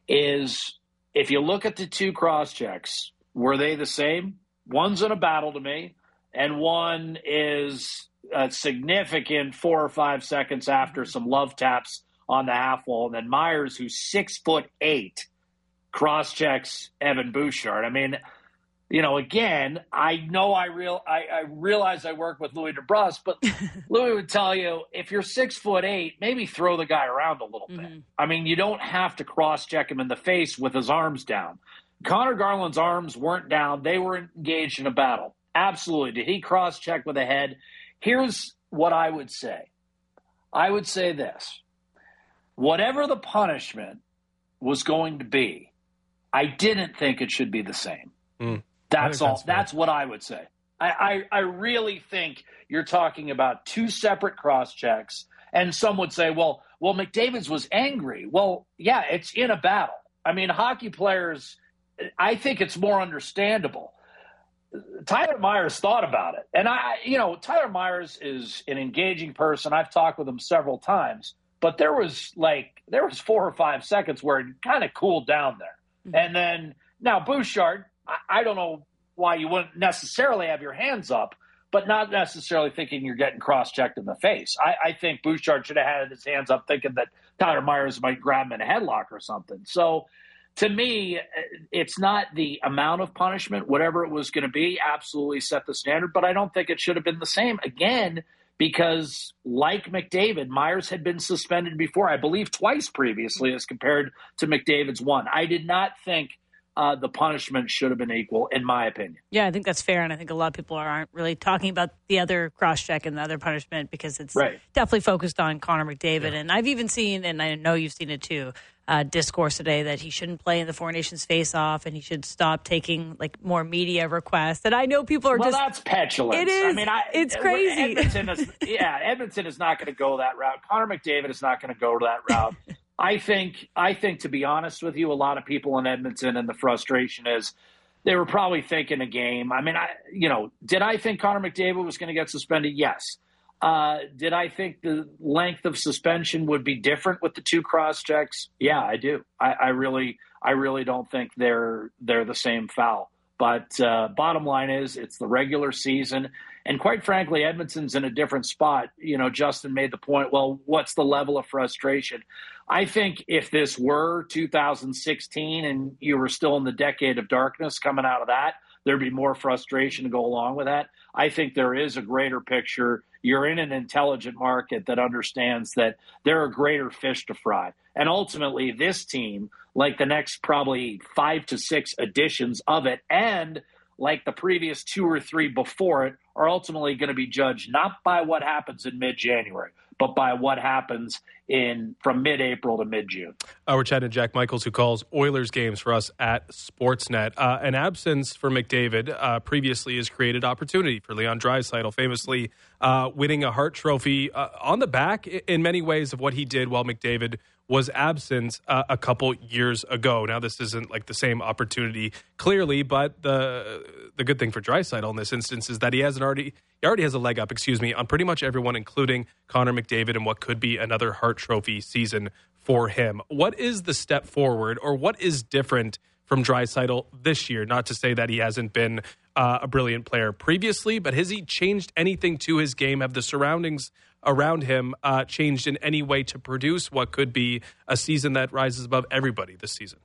is if you look at the two cross-checks, were they the same? One's in a battle to me, and one is a significant four or five seconds after some love taps on the half wall. And then Myers, who's six foot eight, cross-checks Evan Bouchard. I mean, you know, again, I know I real I, I realize I work with Louis DeBrusk, but Louis would tell you, if you're six foot eight, maybe throw the guy around a little bit. Mm-hmm. I mean, you don't have to cross-check him in the face with his arms down. Conor Garland's arms weren't down. They were engaged in a battle. Absolutely. Did he cross-check with a head? Here's what I would say. I would say this. Whatever the punishment was going to be, I didn't think it should be the same. Mm. That's all. That's, that's what I would say. I, I, I really think you're talking about two separate cross checks. And some would say, well, well, McDavid's was angry. Well, yeah, it's in a battle. I mean, hockey players, I think it's more understandable. Tyler Myers thought about it. And, I, you know, Tyler Myers is an engaging person. I've talked with him several times. But there was like, there was four or five seconds where it kind of cooled down there. Mm-hmm. And then, now Bouchard, I don't know why you wouldn't necessarily have your hands up, but not necessarily thinking you're getting cross-checked in the face. I, I think Bouchard should have had his hands up thinking that Tyler Myers might grab him in a headlock or something. So to me, it's not the amount of punishment, whatever it was going to be, absolutely set the standard, but I don't think it should have been the same. Again, because like McDavid, Myers had been suspended before, I believe twice previously as compared to McDavid's one. I did not think Uh, the punishment should have been equal, in my opinion. Yeah, I think that's fair, and I think a lot of people aren't really talking about the other cross-check and the other punishment because it's right. definitely focused on Connor McDavid. Yeah. And I've even seen, and I know you've seen it too, uh, discourse today that he shouldn't play in the Four Nations face-off and he should stop taking like more media requests. And I know people are well, just... Well, that's petulance. It is. I mean, I, it's crazy. Edmonton is, yeah, Edmonton is not going to go that route. Connor McDavid is not going to go that route. I think, I think, to be honest with you, a lot of people in Edmonton, and the frustration is they were probably thinking a game. I mean, I, you know, did I think Connor McDavid was going to get suspended? Yes. Uh, did I think the length of suspension would be different with the two cross checks? Yeah, I do. I, I really, I really don't think they're they're the same foul. But uh, bottom line is, it's the regular season. And quite frankly, Edmonton's in a different spot. You know, Justin made the point, well, what's the level of frustration? I think if this were two thousand sixteen and you were still in the decade of darkness coming out of that, there'd be more frustration to go along with that. I think there is a greater picture. You're in an intelligent market that understands that there are greater fish to fry. And ultimately, this team, like the next probably five to six editions of it, and like the previous two or three before it, are ultimately going to be judged not by what happens in mid-January, but by what happens in from mid-April to mid-June. Uh, we're chatting to Jack Michaels, who calls Oilers games for us at Sportsnet. Uh, an absence for McDavid uh, previously has created opportunity for Leon Draisaitl, famously uh, winning a Hart Trophy uh, on the back in many ways of what he did while McDavid was absent uh, a couple years ago. Now, this isn't like the same opportunity, clearly, but the the good thing for Draisaitl in this instance is that he hasn't already he already has a leg up, excuse me, on pretty much everyone, including Connor McDavid, and what could be another Hart Trophy season for him. What is the step forward, or what is different from Draisaitl this year? Not to say that he hasn't been uh, a brilliant player previously, but has he changed anything to his game? Have the surroundings around him uh, changed in any way to produce what could be a season that rises above everybody this season?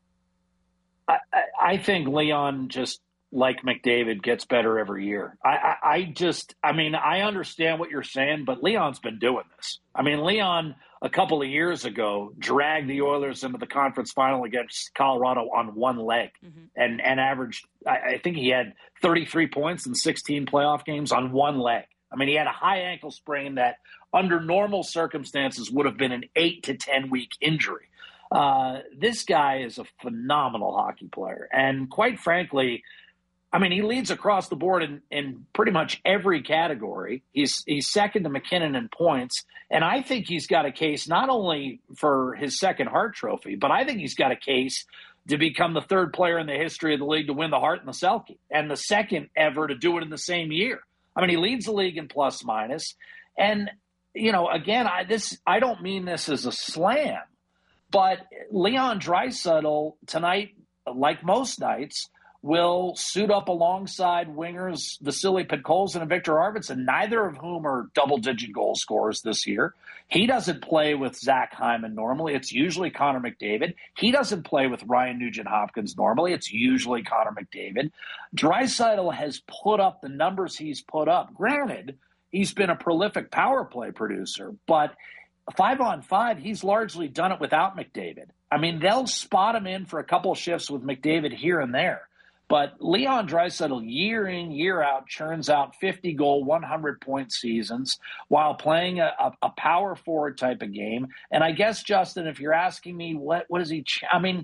I, I think Leon, just like McDavid, gets better every year. I, I, I just, I mean, I understand what you're saying, but Leon's been doing this. I mean, Leon, a couple of years ago, dragged the Oilers into the conference final against Colorado on one leg, mm-hmm. and, and averaged, I, I think he had thirty-three points in sixteen playoff games on one leg. I mean, he had a high ankle sprain that under normal circumstances would have been an eight to ten week injury. Uh, this guy is a phenomenal hockey player. And quite frankly, I mean, he leads across the board in, in pretty much every category. He's, he's second to McKinnon in points. And I think he's got a case not only for his second Hart Trophy, but I think he's got a case to become the third player in the history of the league to win the Hart and the Selke, and the second ever to do it in the same year. I mean, he leads the league in plus minus. And, you know, again, I this I don't mean this as a slam, but Leon Draisaitl tonight, like most nights, will suit up alongside wingers Vasily Podkolzin and Victor Arvidsson, neither of whom are double-digit goal scorers this year. He doesn't play with Zach Hyman normally. It's usually Connor McDavid. He doesn't play with Ryan Nugent-Hopkins normally. It's usually Connor McDavid. Draisaitl has put up the numbers he's put up. Granted, he's been a prolific power play producer, but five on five, he's largely done it without McDavid. I mean, they'll spot him in for a couple shifts with McDavid here and there. But Leon Draisaitl, year in, year out, churns out fifty-goal, one hundred point seasons while playing a, a, a power forward type of game. And I guess, Justin, if you're asking me, what what is he ch- – I mean,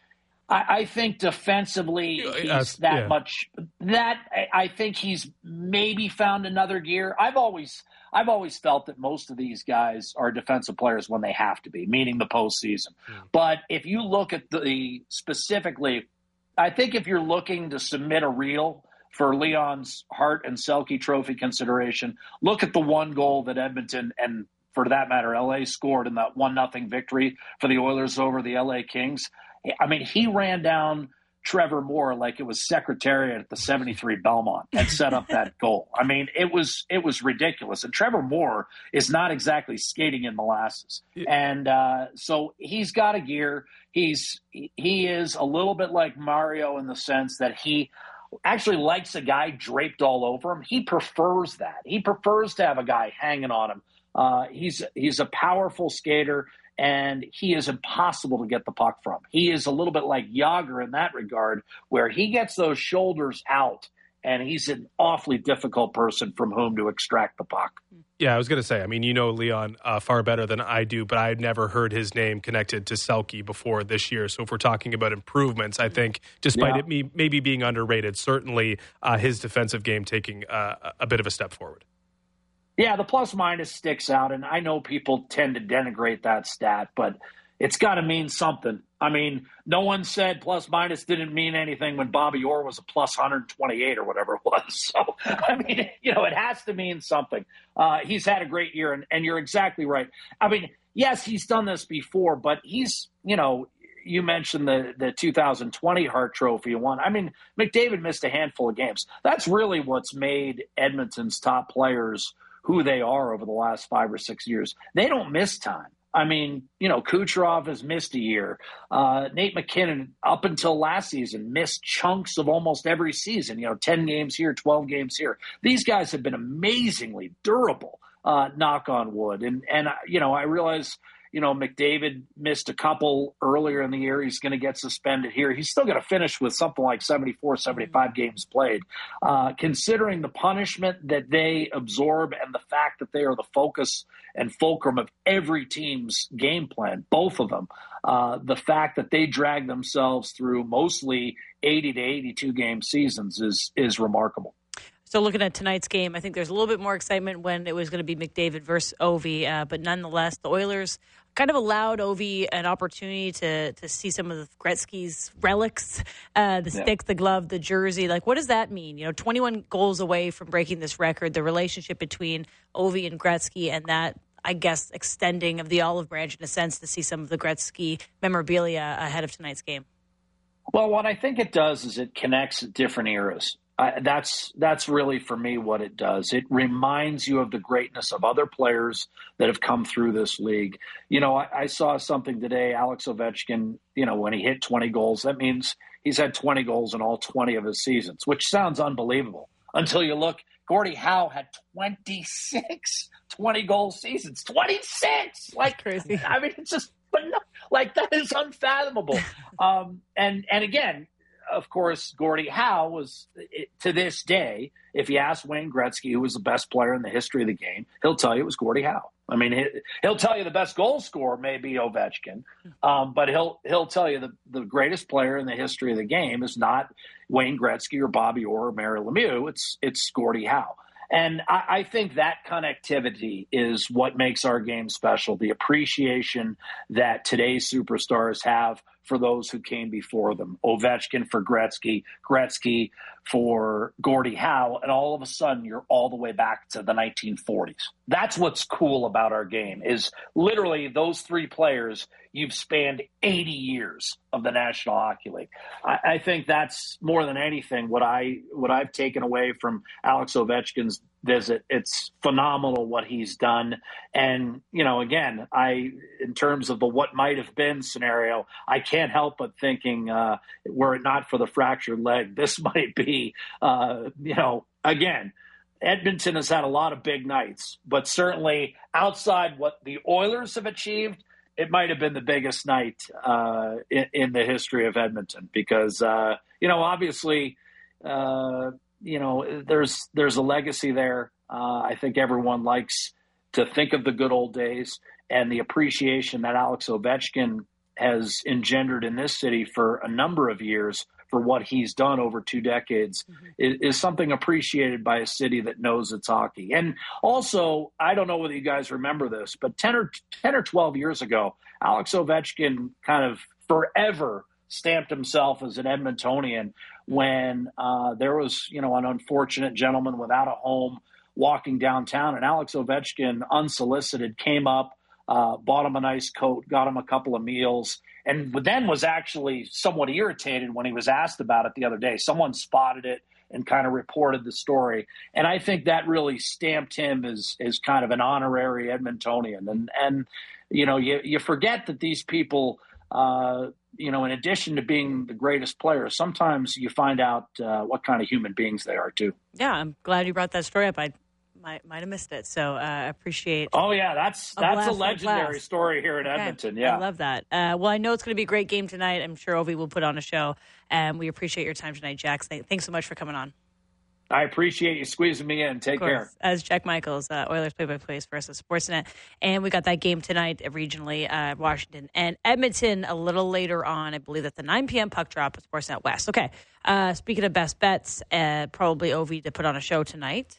I, I think defensively he's uh, that yeah. much – that I think he's maybe found another gear. I've always – I've always felt that most of these guys are defensive players when they have to be, meaning the postseason. Mm. But if you look at the – specifically – I think if you're looking to submit a reel for Leon's Hart and Selke Trophy consideration, look at the one goal that Edmonton and, for that matter, L A scored in that one nothing victory for the Oilers over the L A Kings. I mean, he ran down Trevor Moore like it was Secretariat at the seventy-three Belmont and set up that goal. I mean, it was it was ridiculous. And Trevor Moore is not exactly skating in molasses. Yeah. And uh, so he's got a gear. He's he is a little bit like Mario in the sense that he actually likes a guy draped all over him. He prefers that. He prefers to have a guy hanging on him. Uh, he's he's a powerful skater. And he is impossible to get the puck from. He is a little bit like Jágr in that regard, where he gets those shoulders out, and he's an awfully difficult person from whom to extract the puck. Yeah, I was going to say, I mean, you know Leon uh, far better than I do, but I've never heard his name connected to Selke before this year. So if we're talking about improvements, I think despite yeah. it me, maybe being underrated, certainly uh, his defensive game taking uh, a bit of a step forward. Yeah, the plus minus sticks out, and I know people tend to denigrate that stat, but it's got to mean something. I mean, no one said plus minus didn't mean anything when Bobby Orr was a plus one hundred twenty-eight or whatever it was. So, I mean, you know, it has to mean something. Uh, he's had a great year, and, and you're exactly right. I mean, yes, he's done this before, but he's, you know, you mentioned the, the two thousand twenty Hart Trophy one. I mean, McDavid missed a handful of games. That's really what's made Edmonton's top players who they are over the last five or six years. They don't miss time. I mean, you know, Kucherov has missed a year. Uh, Nate McKinnon, up until last season, missed chunks of almost every season, you know, ten games here, twelve games here. These guys have been amazingly durable, uh, knock on wood. And, and you know, I realize, you know, McDavid missed a couple earlier in the year. He's going to get suspended here. He's still going to finish with something like seventy-four, seventy-five games played. Uh, considering the punishment that they absorb and the fact that they are the focus and fulcrum of every team's game plan, both of them, uh, the fact that they drag themselves through mostly eighty to eighty-two game seasons is is remarkable. So looking at tonight's game, I think there's a little bit more excitement when it was going to be McDavid versus Ovi. Uh, but nonetheless, the Oilers kind of allowed Ovi an opportunity to to see some of the Gretzky's relics, uh, the yeah. stick, the glove, the jersey. Like, what does that mean? You know, twenty-one goals away from breaking this record, the relationship between Ovi and Gretzky, and that, I guess, extending of the olive branch in a sense to see some of the Gretzky memorabilia ahead of tonight's game. Well, what I think it does is it connects different eras. Uh, that's that's really, for me, what it does. It reminds you of the greatness of other players that have come through this league. You know, I, I saw something today, Alex Ovechkin, you know, when he hit twenty goals, that means he's had twenty goals in all twenty of his seasons, which sounds unbelievable until you look. Gordie Howe had twenty-six twenty-goal seasons. twenty-six! Like, crazy. I mean, it's just, like, that is unfathomable. um, and and again, of course, Gordie Howe was, to this day, if you ask Wayne Gretzky, who was the best player in the history of the game, he'll tell you it was Gordie Howe. I mean, he'll tell you the best goal scorer may be Ovechkin, um, but he'll he'll tell you the, the greatest player in the history of the game is not Wayne Gretzky or Bobby Orr or Mario Lemieux. It's it's Gordie Howe. And I, I think that connectivity is what makes our game special, the appreciation that today's superstars have for those who came before them. Ovechkin for Gretzky, Gretzky for Gordie Howe, and all of a sudden you're all the way back to the nineteen forties. That's what's cool about our game, is literally those three players, you've spanned eighty years of the National Hockey League. I, I think that's more than anything what, I, what I've taken away from Alex Ovechkin's visit. It's phenomenal what he's done. And, you know, again, I, in terms of the what might have been scenario, I can't help but thinking, uh, were it not for the fractured leg, this might be, uh, you know, again, Edmonton has had a lot of big nights, but certainly outside what the Oilers have achieved, it might have been the biggest night uh, in, in the history of Edmonton because, uh, you know, obviously, uh, you know, there's there's a legacy there. Uh, I think everyone likes to think of the good old days and the appreciation that Alex Ovechkin has engendered in this city for a number of years for what he's done over two decades mm-hmm. is, is something appreciated by a city that knows its hockey. And also, I don't know whether you guys remember this, but ten or, ten or twelve years ago, Alex Ovechkin kind of forever stamped himself as an Edmontonian when uh, there was, you know, an unfortunate gentleman without a home walking downtown, and Alex Ovechkin, unsolicited, came up, Uh, bought him a nice coat, got him a couple of meals, and then was actually somewhat irritated when he was asked about it the other day. Someone spotted it and kind of reported the story. And I think that really stamped him as, as kind of an honorary Edmontonian. And, and you know, you, you forget that these people, uh, you know, in addition to being the greatest players, sometimes you find out uh, what kind of human beings they are, too. Yeah, I'm glad you brought that story up. I Might, might have missed it, so I uh, appreciate. Oh yeah, that's that's a, a legendary story here in okay. Edmonton. Yeah, I love that. Uh, well, I know it's going to be a great game tonight. I'm sure Ovi will put on a show, and we appreciate your time tonight, Jack. Thanks so much for coming on. I appreciate you squeezing me in. Take care. As Jack Michaels, uh, Oilers play-by-play for us at Sportsnet, and we got that game tonight regionally, uh, Washington and Edmonton a little later on. I believe that's the nine p.m. puck drop at Sportsnet West. Okay, uh, speaking of best bets, uh, probably Ovi to put on a show tonight.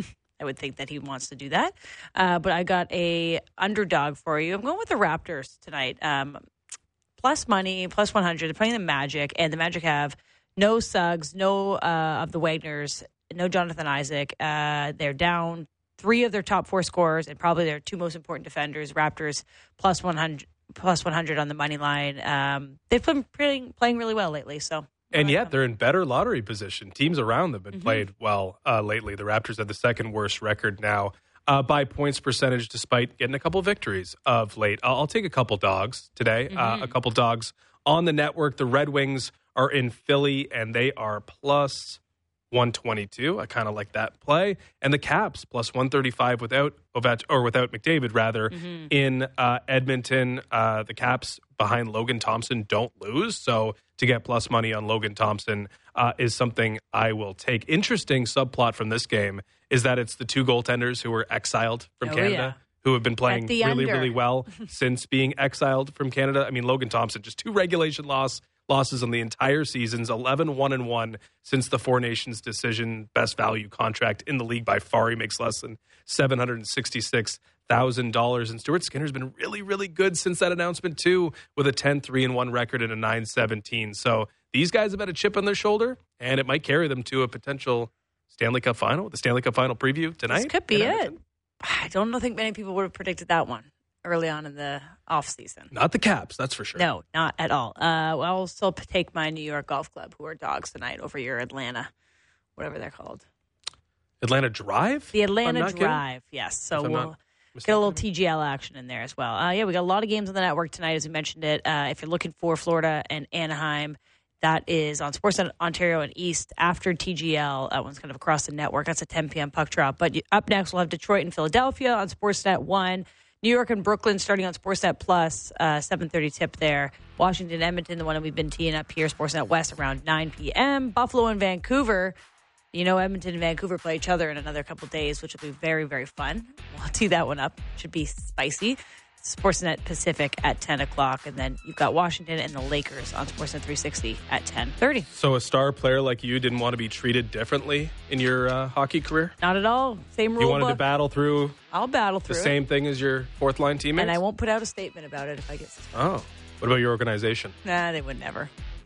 I would think that he wants to do that. Uh, but I got a underdog for you. I'm going with the Raptors tonight. Um, plus money, plus one hundred. They're playing the Magic, and the Magic have no Suggs, no uh, of the Wagners, no Jonathan Isaac. Uh, they're down three of their top four scorers and probably their two most important defenders. Raptors plus one hundred, plus one hundred on the money line. Um, they've been playing, playing really well lately, so... And yet they're in better lottery position. Teams around them have been mm-hmm. played well uh, lately. The Raptors have the second worst record now uh, by points percentage, despite getting a couple victories of late. I'll, I'll take a couple dogs today. Mm-hmm. Uh, a couple dogs on the network. The Red Wings are in Philly, and they are plus one twenty-two. I kind of like that play. And the Caps plus one thirty-five without Ovech or without McDavid rather mm-hmm. in uh, Edmonton. Uh, the Caps behind Logan Thompson don't lose, so to get plus money on Logan Thompson uh, is something I will take. Interesting subplot from this game is that it's the two goaltenders who were exiled from oh, Canada. Yeah. Who have been playing really, under. really well since being exiled from Canada. I mean, Logan Thompson, just two regulation loss losses on the entire seasons, eleven one and one since the Four Nations decision, best value contract in the league by far. He makes less than seven hundred sixty-six thousand dollars. And Stuart Skinner's been really, really good since that announcement, too, with a ten three and one record and a nine seventeen. So these guys have had a chip on their shoulder, and it might carry them to a potential Stanley Cup final, the Stanley Cup final preview tonight. This could be it. I don't think many people would have predicted that one early on in the offseason. Not the Caps, that's for sure. No, not at all. Uh, well, I'll still take my New York Golf Club, who are dogs tonight, over your Atlanta, whatever they're called. Atlanta Drive? The Atlanta Drive, kidding? Yes. So we'll get a little T G L action in there as well. Uh, yeah, we got a lot of games on the network tonight, as we mentioned it. Uh, if you're looking for Florida and Anaheim, that is on Sportsnet Ontario and East after T G L. That one's kind of across the network. That's a ten p.m. puck drop. But up next, we'll have Detroit and Philadelphia on Sportsnet one. New York and Brooklyn starting on Sportsnet Plus, uh, seven thirty tip there. Washington, Edmonton, the one that we've been teeing up here, Sportsnet West around nine p.m. Buffalo and Vancouver. You know, Edmonton and Vancouver play each other in another couple days, which will be very, very fun. We'll tee that one up. Should be spicy. Sportsnet Pacific at ten o'clock. And then you've got Washington and the Lakers on Sportsnet three sixty at ten thirty. So a star player like you didn't want to be treated differently in your uh, hockey career? Not at all. Same rule You wanted book. to battle through I'll battle through the same thing as your fourth line teammates? And I won't put out a statement about it if I get suspended. Oh. What about your organization? Nah, they would never.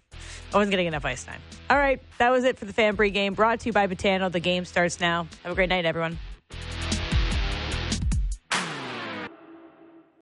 I wasn't getting enough ice time. All right, that was it for the Fan Pregame, brought to you by Botano. The game starts now. Have a great night, everyone.